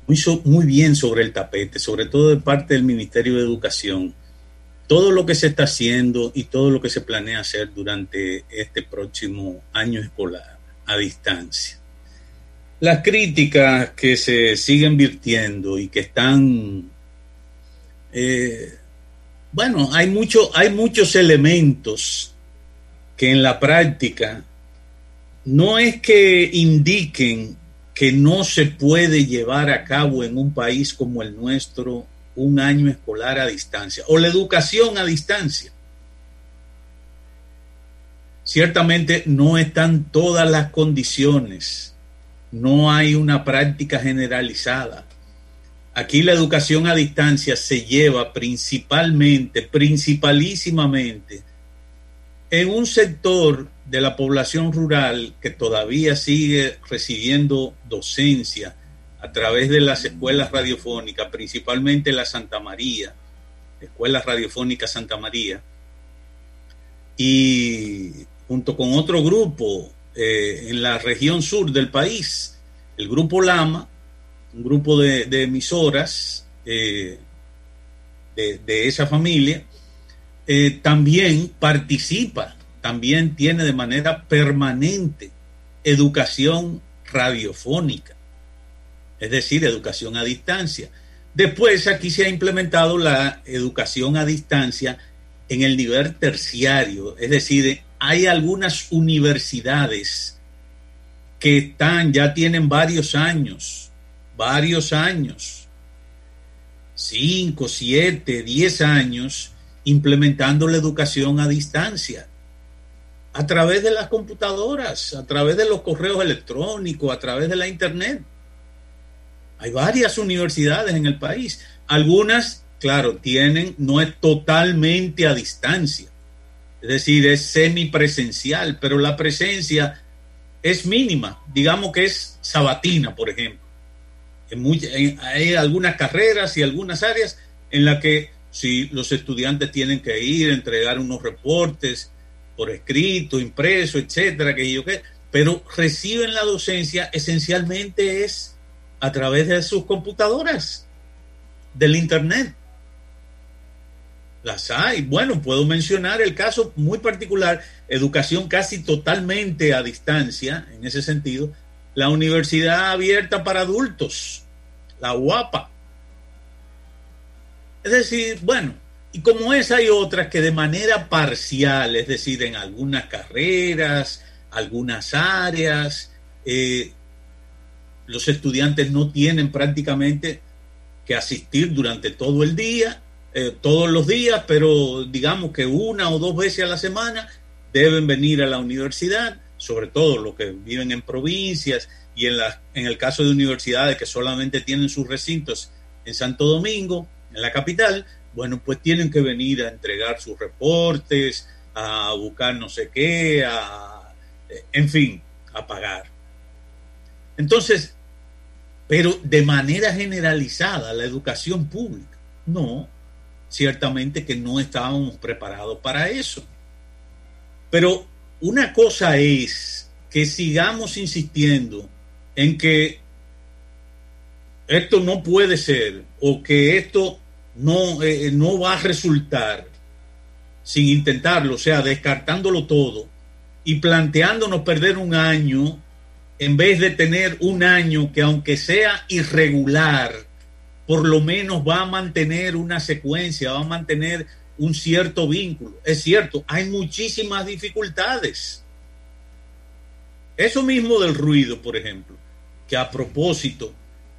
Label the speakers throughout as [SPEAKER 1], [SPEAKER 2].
[SPEAKER 1] muy bien sobre el tapete, sobre todo de parte del Ministerio de Educación, todo lo que se está haciendo y todo lo que se planea hacer durante este próximo año escolar a distancia. Las críticas que se siguen virtiendo y que están, bueno, hay muchos elementos que en la práctica no es que indiquen que no se puede llevar a cabo en un país como el nuestro un año escolar a distancia o la educación a distancia. Ciertamente no están todas las condiciones, no hay una práctica generalizada. Aquí la educación a distancia se lleva principalísimamente, en un sector de la población rural que todavía sigue recibiendo docencia a través de las escuelas radiofónicas, principalmente la Santa María, Escuela Radiofónica Santa María, y junto con otro grupo en la región sur del país, el Grupo Lama, un grupo de emisoras de esa familia, también participa, también tiene de manera permanente educación radiofónica, es decir, educación a distancia. Después aquí se ha implementado la educación a distancia en el nivel terciario, es decir, hay algunas universidades que ya tienen varios años, 5, 7, 10 años, implementando la educación a distancia, a través de las computadoras, a través de los correos electrónicos, a través de la internet. Hay varias universidades en el país. Algunas, claro, no es totalmente a distancia, es decir, es semipresencial, pero la presencia es mínima, digamos que es sabatina, por ejemplo. Hay algunas carreras y algunas áreas en las que si los estudiantes tienen que ir a entregar unos reportes por escrito, impreso, etcétera, pero reciben la docencia esencialmente es a través de sus computadoras, del internet. Las hay. Bueno, puedo mencionar el caso muy particular, educación casi totalmente a distancia, en ese sentido, la Universidad Abierta para Adultos, la UAPA. Es decir, bueno, y como esa hay otras que de manera parcial, es decir, en algunas carreras, algunas áreas, los estudiantes no tienen prácticamente que asistir durante todo el día, todos los días, pero digamos que 1 o 2 veces a la semana deben venir a la universidad, sobre todo los que viven en provincias y en el caso de universidades que solamente tienen sus recintos en Santo Domingo, en la capital, bueno, pues tienen que venir a entregar sus reportes, a buscar no sé qué, en fin, a pagar. Entonces, pero de manera generalizada, la educación pública, no, ciertamente que no estábamos preparados para eso. Pero una cosa es que sigamos insistiendo en que esto no puede ser o que esto no va a resultar sin intentarlo, o sea, descartándolo todo y planteándonos perder un año en vez de tener un año que aunque sea irregular, por lo menos va a mantener una secuencia, va a mantener un cierto vínculo. Es cierto, hay muchísimas dificultades. Eso mismo del ruido, por ejemplo, que a propósito,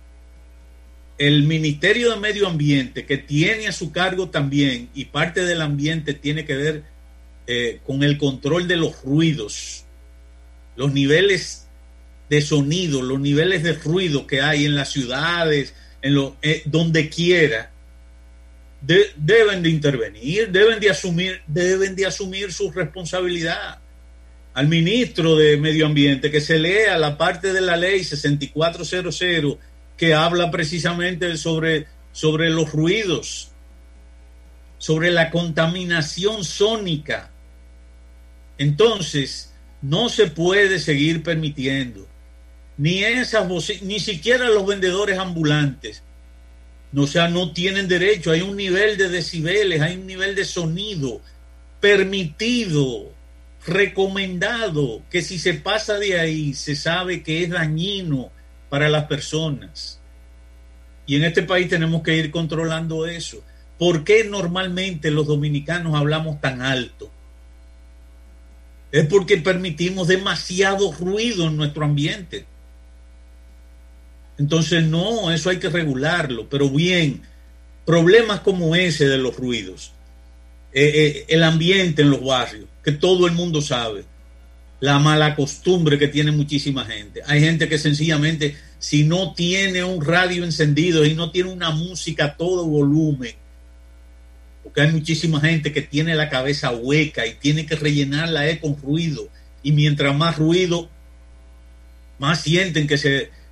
[SPEAKER 1] el Ministerio de Medio Ambiente, que tiene a su cargo también, y parte del ambiente tiene que ver con el control de los ruidos, los niveles de sonido, los niveles de ruido que hay en las ciudades, donde quiera, deben de intervenir, deben de asumir su responsabilidad. Al ministro de Medio Ambiente que se lea la parte de la ley 6400 que habla precisamente sobre los ruidos, sobre la contaminación sónica. Entonces, no se puede seguir permitiendo ni esas ni siquiera los vendedores ambulantes. O sea, no tienen derecho. Hay un nivel de decibeles, hay un nivel de sonido permitido, recomendado, que si se pasa de ahí se sabe que es dañino para las personas. Y en este país tenemos que ir controlando eso. ¿Por qué normalmente los dominicanos hablamos tan alto? Es porque permitimos demasiado ruido en nuestro ambiente. Entonces, no, eso hay que regularlo. Pero bien, problemas como ese de los ruidos, el ambiente en los barrios, que todo el mundo sabe, la mala costumbre que tiene muchísima gente. Hay gente que sencillamente, si no tiene un radio encendido y no tiene una música a todo volumen, porque hay muchísima gente que tiene la cabeza hueca y tiene que rellenarla con ruido, y mientras más ruido, más sienten que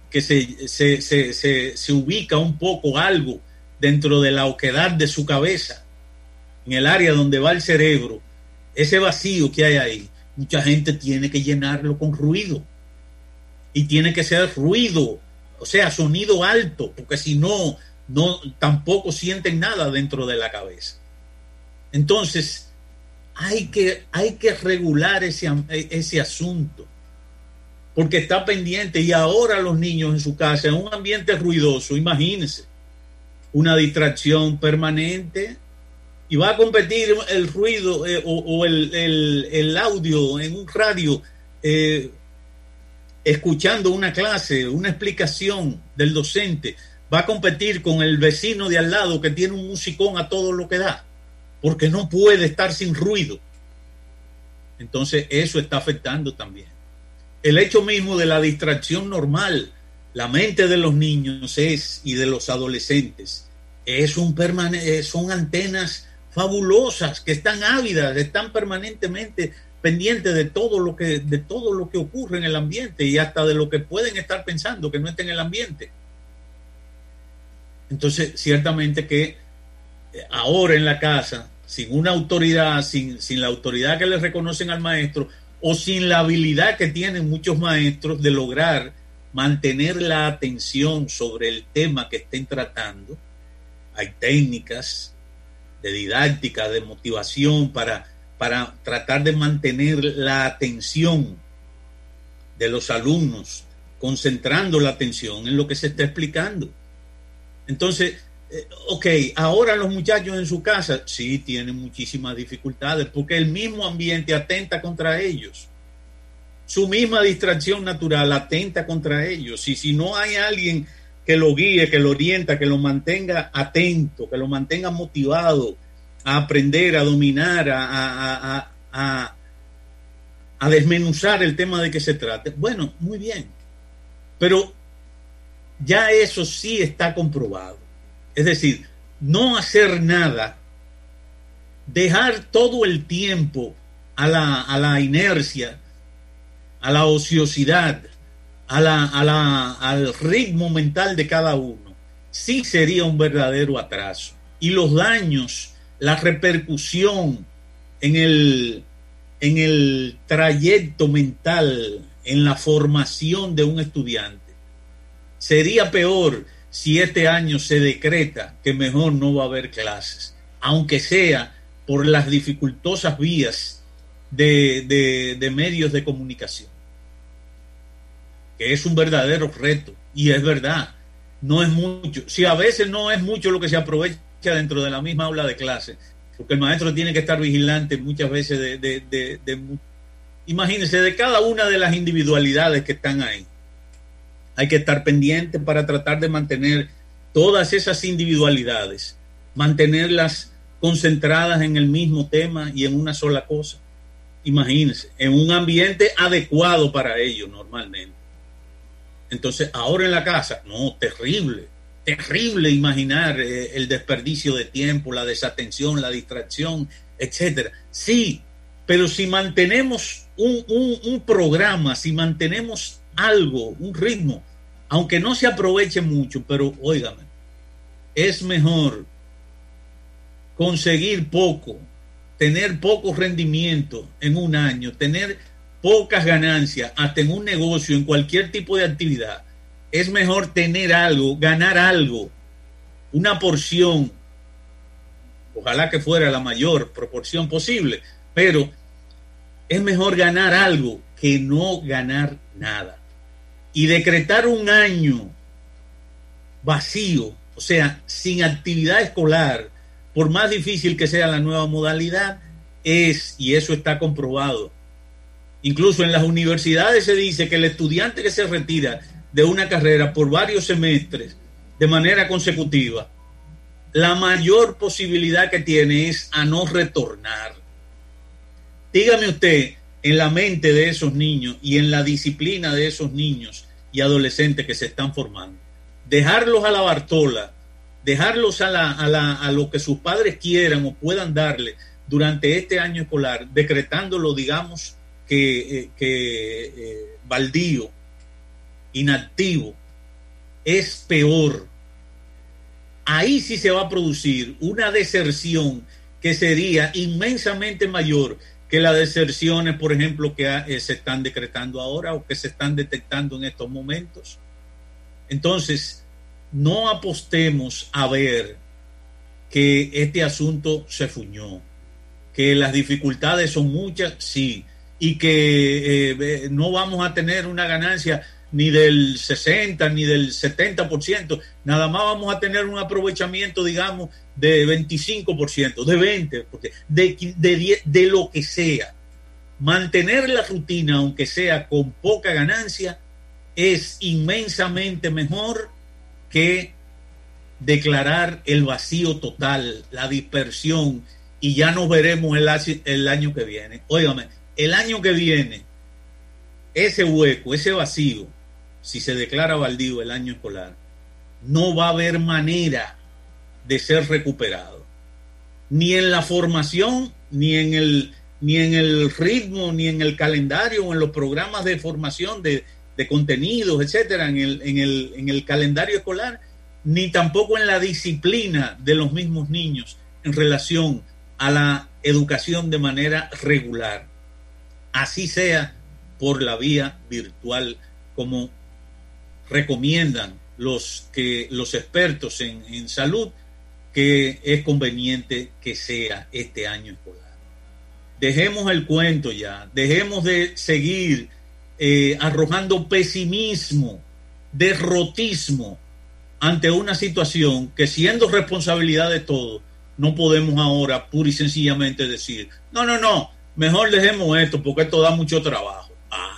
[SPEAKER 1] se ubica un poco algo dentro de la oquedad de su cabeza, en el área donde va el cerebro, ese vacío que hay ahí. Mucha gente tiene que llenarlo con ruido, y tiene que ser ruido, o sea, sonido alto, porque si no, tampoco sienten nada dentro de la cabeza. Entonces hay que regular ese asunto, porque está pendiente. Y ahora los niños en su casa, en un ambiente ruidoso, imagínense, una distracción permanente, y va a competir el ruido o el audio en un radio, escuchando una clase, una explicación del docente, va a competir con el vecino de al lado que tiene un musicón a todo lo que da, porque no puede estar sin ruido. Entonces eso está afectando también. El hecho mismo de la distracción normal, la mente de los niños y de los adolescentes son antenas fabulosas que están ávidas, están permanentemente pendientes de todo lo que ocurre en el ambiente, y hasta de lo que pueden estar pensando que no está en el ambiente. Entonces, ciertamente que ahora en la casa, sin una autoridad, sin la autoridad que le reconocen al maestro, o sin la habilidad que tienen muchos maestros de lograr mantener la atención sobre el tema que estén tratando, hay técnicas de didáctica, de motivación para tratar de mantener la atención de los alumnos, concentrando la atención en lo que se está explicando. Entonces, ahora los muchachos en su casa sí tienen muchísimas dificultades, porque el mismo ambiente atenta contra ellos. Su misma distracción natural atenta contra ellos. Y si no hay alguien que lo guíe, que lo orienta, que lo mantenga atento, que lo mantenga motivado a aprender, a dominar, a desmenuzar el tema de que se trate, bueno, muy bien. Pero ya eso sí está comprobado. Es decir, no hacer nada, dejar todo el tiempo a la inercia, a la ociosidad, al ritmo mental de cada uno, sí sería un verdadero atraso. Y los daños, la repercusión en el trayecto mental, en la formación de un estudiante, sería peor si este año se decreta que mejor no va a haber clases, aunque sea por las dificultosas vías de medios de comunicación, que es un verdadero reto. Y es verdad, no es mucho. Si a veces no es mucho lo que se aprovecha dentro de la misma aula de clase, porque el maestro tiene que estar vigilante muchas veces imagínense, de cada una de las individualidades que están ahí. Hay que estar pendiente para tratar de mantener todas esas individualidades, mantenerlas concentradas en el mismo tema y en una sola cosa. Imagínense, en un ambiente adecuado para ello normalmente. Entonces, ahora en la casa, no, terrible imaginar el desperdicio de tiempo, la desatención, la distracción, etcétera. Sí, pero si mantenemos un programa, si mantenemos algo, un ritmo, aunque no se aproveche mucho, pero óigame, es mejor conseguir poco, tener poco rendimiento en un año, tener pocas ganancias, hasta en un negocio, en cualquier tipo de actividad, es mejor tener algo, ganar algo, una porción, ojalá que fuera la mayor proporción posible, pero es mejor ganar algo que no ganar nada. Y decretar un año vacío, o sea, sin actividad escolar, por más difícil que sea la nueva modalidad, y eso está comprobado. Incluso en las universidades se dice que el estudiante que se retira de una carrera por varios semestres de manera consecutiva, la mayor posibilidad que tiene es a no retornar. Dígame usted, en la mente de esos niños y en la disciplina de esos niños y adolescentes que se están formando, dejarlos a la Bartola, dejarlos a lo que sus padres quieran o puedan darle durante este año escolar, decretándolo, digamos, que baldío, inactivo, es peor. Ahí sí se va a producir una deserción que sería inmensamente mayor que las deserciones, por ejemplo, que se están decretando ahora o que se están detectando en estos momentos. Entonces, no apostemos a ver que este asunto se fuñó, que las dificultades son muchas, sí, y que no vamos a tener una ganancia ni del 60 ni del 70%, nada más vamos a tener un aprovechamiento, digamos, de 25%, de 20%, de lo que sea. Mantener la rutina, aunque sea con poca ganancia, es inmensamente mejor que declarar el vacío total, la dispersión, y ya nos veremos el año que viene. Óigame, el año que viene, ese hueco, ese vacío, si se declara baldío el año escolar, no va a haber manera de ser recuperado, ni en la formación, ni en el ritmo, ni en el calendario, o en los programas de formación de contenidos, etcétera, en el calendario escolar, ni tampoco en la disciplina de los mismos niños en relación a la educación de manera regular, así sea por la vía virtual, como recomiendan los expertos en salud, que es conveniente que sea este año escolar. Dejemos el cuento ya, dejemos de seguir arrojando pesimismo, derrotismo ante una situación que, siendo responsabilidad de todos, no podemos ahora pura y sencillamente decir, no, mejor dejemos esto porque esto da mucho trabajo.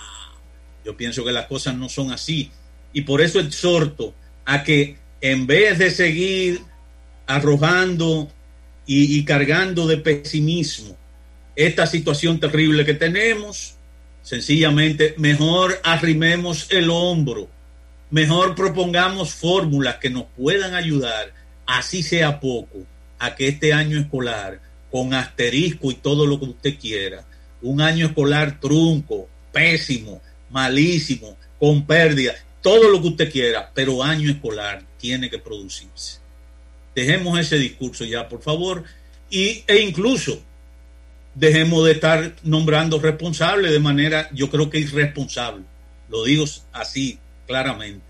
[SPEAKER 1] Yo pienso que las cosas no son así, y por eso exhorto a que, en vez de seguir arrojando y cargando de pesimismo esta situación terrible que tenemos, sencillamente mejor arrimemos el hombro, mejor propongamos fórmulas que nos puedan ayudar, así sea poco, a que este año escolar, con asterisco y todo lo que usted quiera, un año escolar trunco, pésimo, malísimo, con pérdida, todo lo que usted quiera, pero año escolar tiene que producirse. Dejemos ese discurso ya, por favor, e incluso dejemos de estar nombrando responsables de manera, yo creo que irresponsable. Lo digo así claramente.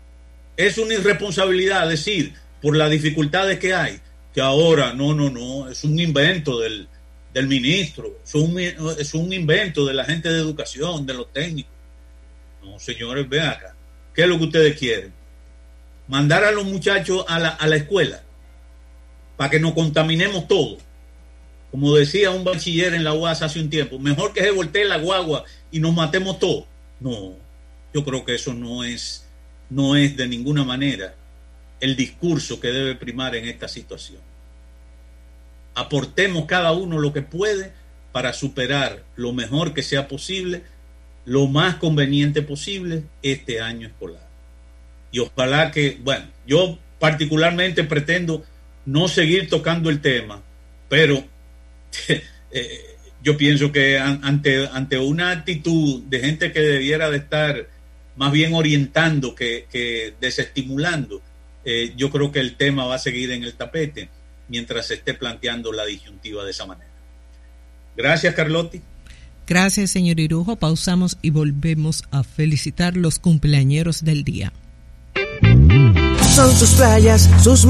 [SPEAKER 1] Es una irresponsabilidad decir, por las dificultades que hay, que ahora no, es un invento del ministro, es un invento de la gente de educación, de los técnicos. No, señores, vean acá, ¿qué es lo que ustedes quieren? Mandar a los muchachos a la escuela para que nos contaminemos todos. Como decía un bachiller en la UAS hace un tiempo, mejor que se voltee la guagua y nos matemos todos. No, yo creo que eso no es de ninguna manera el discurso que debe primar en esta situación. Aportemos cada uno lo que puede para superar lo mejor que sea posible, lo más conveniente posible este año escolar. Y ojalá que, bueno, yo particularmente pretendo no seguir tocando el tema, pero yo pienso que ante una actitud de gente que debiera de estar más bien orientando que desestimulando, yo creo que el tema va a seguir en el tapete mientras se esté planteando la disyuntiva de esa manera. Gracias, Carlotti.
[SPEAKER 2] Gracias, señor Irujo. Pausamos y volvemos a felicitar los cumpleañeros del día.
[SPEAKER 3] Son sus playas, sus